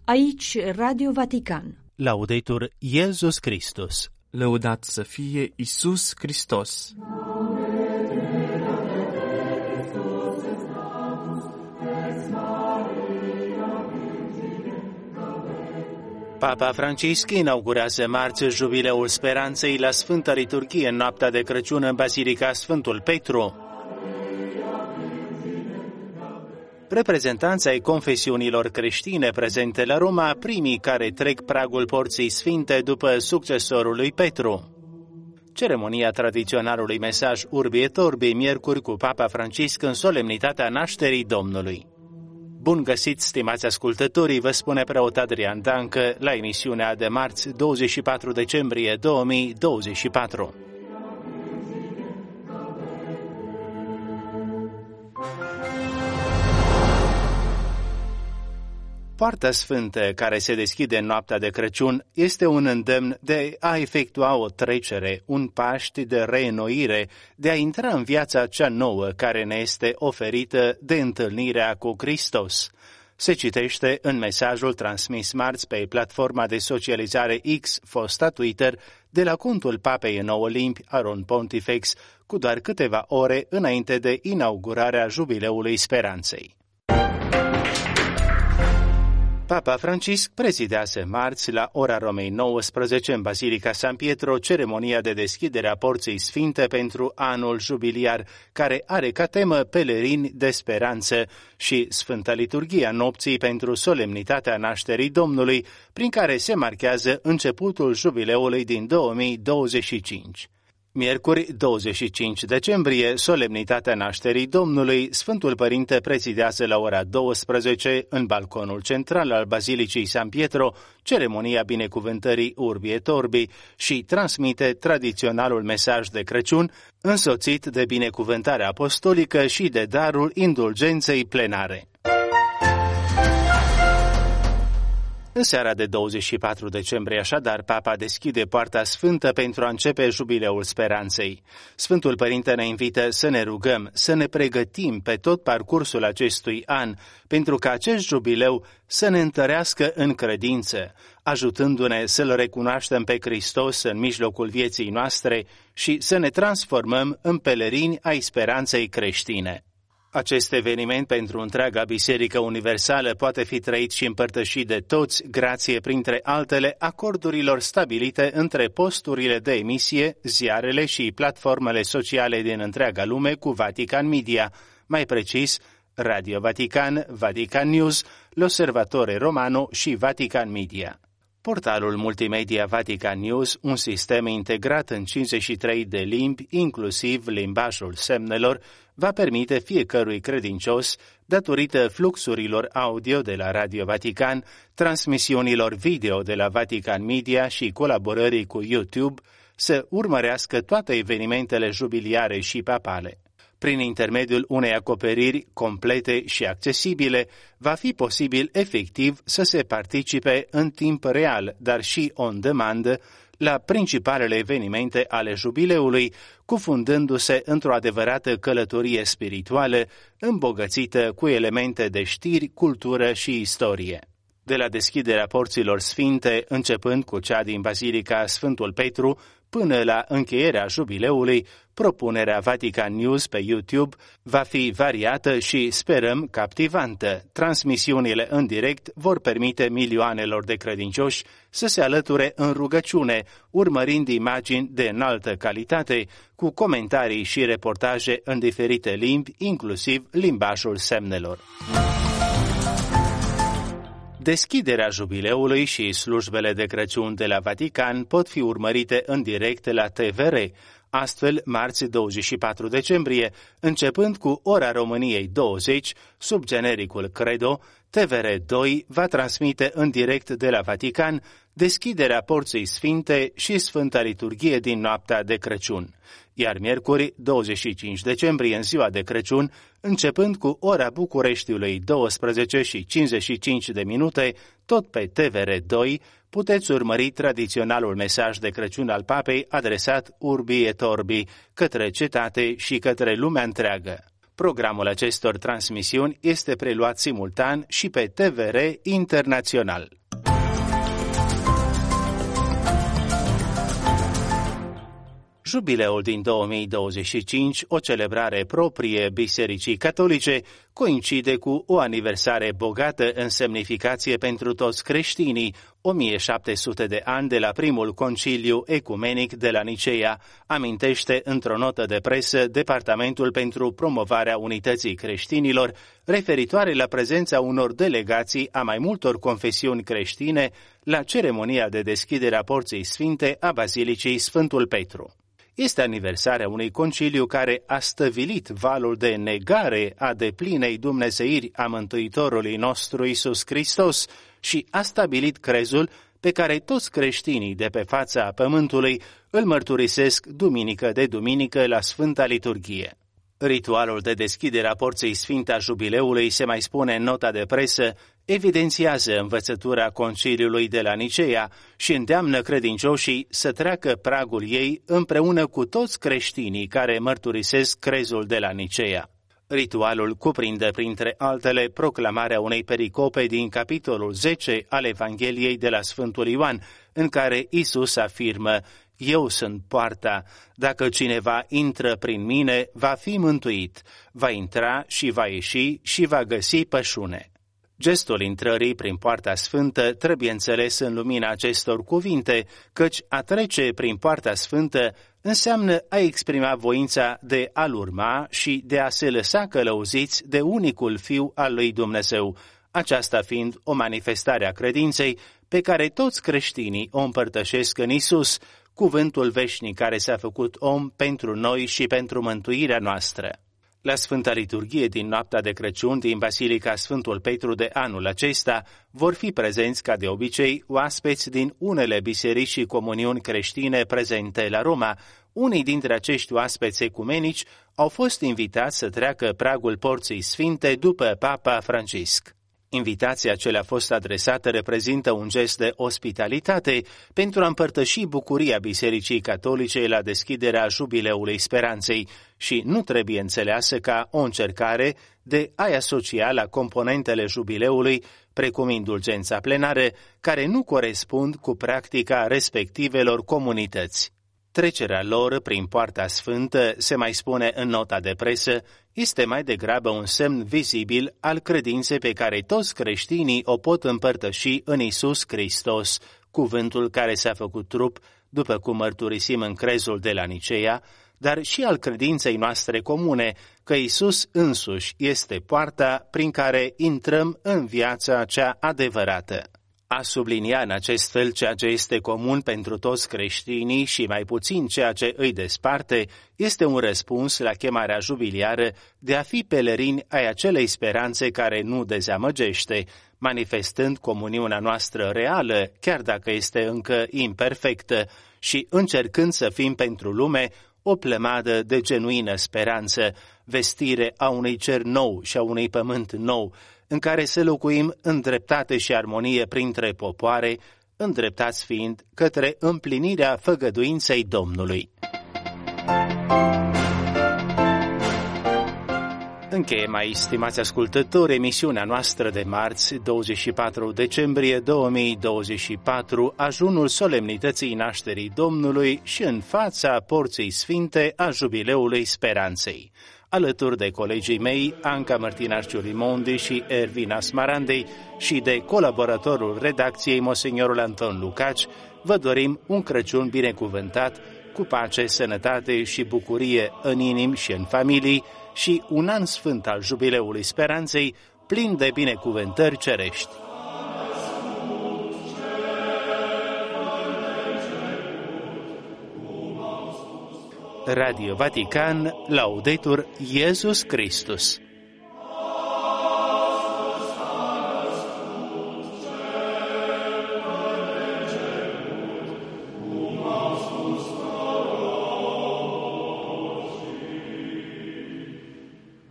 Aici Radio Vatican. Laudetur Iesus Christus. Lăudat să fie Iisus Hristos. Papa Francisc inaugurează marți Jubileul Speranței la Sfânta Liturghie în noaptea de Crăciun în Basilica Sfântul Petru. Reprezentanții ai confesiunilor creștine prezente la Roma, primii care trec pragul Porții Sfinte după succesorul lui Petru. Ceremonia tradiționalului mesaj Urbi et Orbi, miercuri cu Papa Francisc în solemnitatea nașterii Domnului. Bun găsit, stimați ascultătorii, vă spune preot Adrian Dancă la emisiunea de marți, 24 decembrie 2024. Poarta Sfântă, care se deschide în noaptea de Crăciun, este un îndemn de a efectua o trecere, un paști de reînnoire, de a intra în viața cea nouă care ne este oferită de întâlnirea cu Hristos. Se citește în mesajul transmis marți pe platforma de socializare X, fosta Twitter, de la contul Papei în 9 limbi, Aron Pontifex, cu doar câteva ore înainte de inaugurarea Jubileului Speranței. Papa Francisc prezidează marți la ora Romei 19 în Basilica San Pietro ceremonia de deschidere a Porții Sfinte pentru anul jubiliar, care are ca temă Pelerini de speranță și Sfânta Liturghia nopții pentru solemnitatea nașterii Domnului, prin care se marchează începutul jubileului din 2025. Miercuri, 25 decembrie, solemnitatea nașterii Domnului, Sfântul Părinte prezidează la ora 12 în balconul central al Bazilicii San Pietro ceremonia binecuvântării Urbi et Orbi și transmite tradiționalul mesaj de Crăciun, însoțit de binecuvântarea apostolică și de darul indulgenței plenare. În seara de 24 decembrie, așadar, Papa deschide Poarta Sfântă pentru a începe Jubileul Speranței. Sfântul Părinte ne invită să ne rugăm, să ne pregătim pe tot parcursul acestui an, pentru ca acest jubileu să ne întărească în credință, ajutându-ne să-L recunoaștem pe Hristos în mijlocul vieții noastre și să ne transformăm în pelerini ai speranței creștine. Acest eveniment pentru întreaga Biserică Universală poate fi trăit și împărtășit de toți, grație, printre altele, acordurilor stabilite între posturile de emisie, ziarele și platformele sociale din întreaga lume cu Vatican Media, mai precis Radio Vatican, Vatican News, L'Osservatore Romano și Vatican Media. Portalul multimedia Vatican News, un sistem integrat în 53 de limbi, inclusiv limbajul semnelor, va permite fiecărui credincios, datorită fluxurilor audio de la Radio Vatican, transmisiunilor video de la Vatican Media și colaborării cu YouTube, să urmărească toate evenimentele jubiliare și papale. Prin intermediul unei acoperiri complete și accesibile, va fi posibil efectiv să se participe în timp real, dar și on demand, la principalele evenimente ale jubileului, cufundându-se într-o adevărată călătorie spirituală, îmbogățită cu elemente de știri, cultură și istorie. De la deschiderea porților sfinte, începând cu cea din Basilica Sfântul Petru, până la încheierea jubileului, propunerea Vatican News pe YouTube va fi variată și, sperăm, captivantă. Transmisiunile în direct vor permite milioanelor de credincioși să se alăture în rugăciune, urmărind imagini de înaltă calitate, cu comentarii și reportaje în diferite limbi, inclusiv limbajul semnelor. Deschiderea jubileului și slujbele de Crăciun de la Vatican pot fi urmărite în direct la TVR, astfel marți 24 decembrie, începând cu ora României 20, sub genericul Credo, TVR2 va transmite în direct de la Vatican deschiderea Porții Sfinte și Sfânta Liturghie din noaptea de Crăciun, iar miercuri 25 decembrie, în ziua de Crăciun, începând cu ora Bucureștiului 12:55, tot pe TVR2, puteți urmări tradiționalul mesaj de Crăciun al Papei adresat Urbi et Orbi, către cetate și către lumea întreagă. Programul acestor transmisiuni este preluat simultan și pe TVR Internațional. Jubileul din 2025, o celebrare proprie Bisericii Catolice, coincide cu o aniversare bogată în semnificație pentru toți creștinii, 1700 de ani de la primul conciliu ecumenic de la Niceea, amintește într-o notă de presă Departamentul pentru promovarea unității creștinilor, referitoare la prezența unor delegații a mai multor confesiuni creștine la ceremonia de deschidere a Porții Sfinte a Bazilicii Sfântul Petru. Este aniversarea unui conciliu care a stăvilit valul de negare a deplinei dumnezeiri a Mântuitorului nostru Iisus Hristos și a stabilit crezul pe care toți creștinii de pe fața pământului îl mărturisesc duminică de duminică la Sfânta Liturghie. Ritualul de deschidere a Porții Sfinte a Jubileului, se mai spune în nota de presă, evidențiază învățătura conciliului de la Niceea și îndeamnă credincioșii să treacă pragul ei împreună cu toți creștinii care mărturisesc crezul de la Niceea. Ritualul cuprinde, printre altele, proclamarea unei pericope din capitolul 10 al Evangheliei de la Sfântul Ioan, în care Iisus afirmă: „Eu sunt poarta, dacă cineva intră prin mine, va fi mântuit, va intra și va ieși și va găsi pășune.” Gestul intrării prin Poarta Sfântă trebuie înțeles în lumina acestor cuvinte, căci a trece prin Poarta Sfântă înseamnă a exprima voința de a-L urma și de a se lăsa călăuziți de unicul Fiu al lui Dumnezeu, aceasta fiind o manifestare a credinței pe care toți creștinii o împărtășesc în Isus, cuvântul veșnic care s-a făcut om pentru noi și pentru mântuirea noastră. La Sfânta Liturghie din noaptea de Crăciun din Basilica Sfântul Petru de anul acesta vor fi prezenți, ca de obicei, oaspeți din unele biserici și comuniuni creștine prezente la Roma. Unii dintre acești oaspeți ecumenici au fost invitați să treacă pragul Porții Sfinte după Papa Francisc. Invitația ce le-a fost adresată reprezintă un gest de ospitalitate pentru a împărtăși bucuria Bisericii Catolice la deschiderea Jubileului Speranței și nu trebuie înțeleasă ca o încercare de a-i asocia la componentele jubileului, precum indulgența plenară, care nu corespund cu practica respectivelor comunități. Trecerea lor prin Poarta Sfântă, se mai spune în nota de presă, este mai degrabă un semn vizibil al credinței pe care toți creștinii o pot împărtăși în Isus Hristos, cuvântul care s-a făcut trup, după cum mărturisim în crezul de la Niceea, dar și al credinței noastre comune, că Isus însuși este poarta prin care intrăm în viața cea adevărată. A sublinia în acest fel ceea ce este comun pentru toți creștinii și mai puțin ceea ce îi desparte, este un răspuns la chemarea jubiliară de a fi pelerini ai acelei speranțe care nu dezamăgește, manifestând comuniunea noastră reală, chiar dacă este încă imperfectă, și încercând să fim pentru lume o plămadă de genuină speranță, vestire a unui cer nou și a unui pământ nou, în care să locuim în dreptate și armonie printre popoare, îndreptați fiind către împlinirea făgăduinței Domnului. Încheiem aici, stimați ascultători, emisiunea noastră de marți, 24 decembrie 2024, ajunul solemnității nașterii Domnului și în fața Porții Sfinte a Jubileului Speranței. Alături de colegii mei, Anca Mărtinașciu Rimondi și Ervina Smarandei și de colaboratorul redacției, Monsignorul Anton Lucaci, vă dorim un Crăciun binecuvântat, cu pace, sănătate și bucurie în inimi și în familii și un an sfânt al Jubileului Speranței, plin de binecuvântări cerești. Radio Vatican, Laudetur Iesus Christus.